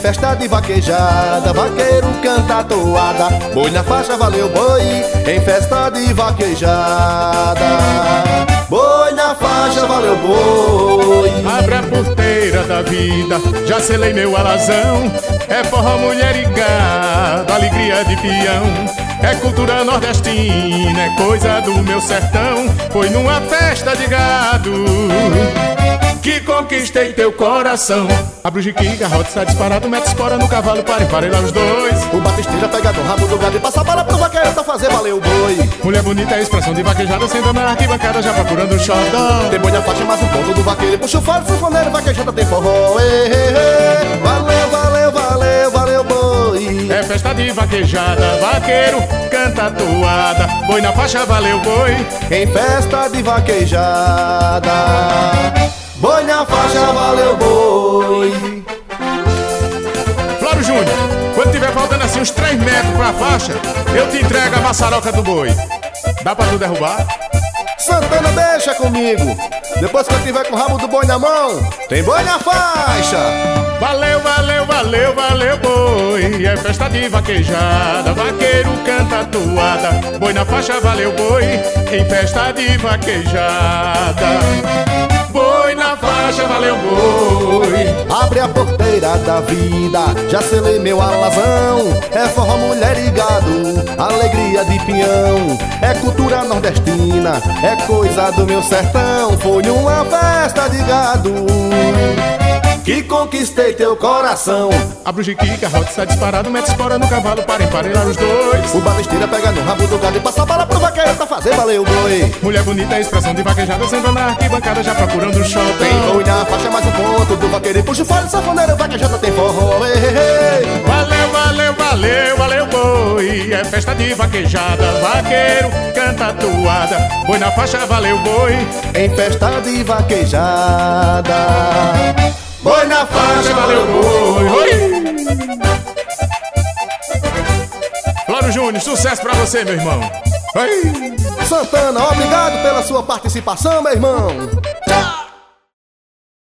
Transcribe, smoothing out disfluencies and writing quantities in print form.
festa de vaquejada, vaqueiro canta a toada. Boi na faixa, valeu boi, em festa de vaquejada. Boi na faixa, valeu boi. Abre a porteira da vida, já selei meu alazão. É forró, mulher e gado, alegria de peão. É cultura nordestina, é coisa do meu sertão. Foi numa festa de gado que conquistei teu coração. Abre o jiqui, garrote, sai disparado, mete espora no cavalo, para lá os dois. O batisteira pega no rabo do gado e passa a bala pro vaqueiro pra fazer valer o boi. Mulher bonita, é expressão de vaquejada, sendo na arquibancada já procurando um xodó. Tem boi na faixa, mais um ponto do vaqueiro, puxa o falo, sanfoneiro, vaquejada tem forró. Valeu, valeu, valeu, valeu boi. É festa de vaquejada, vaqueiro canta a toada. Boi na faixa, valeu boi. Em festa de vaquejada, boi na faixa, valeu boi. Flávio Júnior, quando tiver faltando assim uns 3 metros pra faixa, eu te entrego a maçaroca do boi. Dá pra tu derrubar? Santana, deixa comigo. Depois que eu tiver com o rabo do boi na mão, tem boi na faixa. Valeu, valeu, valeu, valeu boi. É festa de vaquejada, vaqueiro canta a toada. Boi na faixa, valeu boi. Em festa de vaquejada, boi na faixa, valeu boi. Abre a porteira da vida, já selei meu alazão. É forró, mulher e gado, alegria de pinhão. É cultura nordestina, é coisa do meu sertão. Foi numa festa de gado que conquistei teu coração. Abre o jiqui, garrote, sai disparado, mete espora no cavalo, para emparelhar os dois. O batisteira pega no rabo do gado e passa a bala pro vaqueiro pra fazer valer o boi. Mulher bonita, é expressão de vaquejada, sendo na arquibancada já procurando um xodó. Tem boi na faixa, mais um ponto do vaqueiro e puxa o fole, sanfoneiro, vaquejada tem forró. Valeu, valeu, valeu, valeu boi. É festa de vaquejada, vaqueiro canta a toada. Boi na faixa, valeu boi. Em festa de vaquejada, boi na faixa, valeu boi. Oi! Flávio Júnior, sucesso pra você, meu irmão. Santana, obrigado pela sua participação, meu irmão.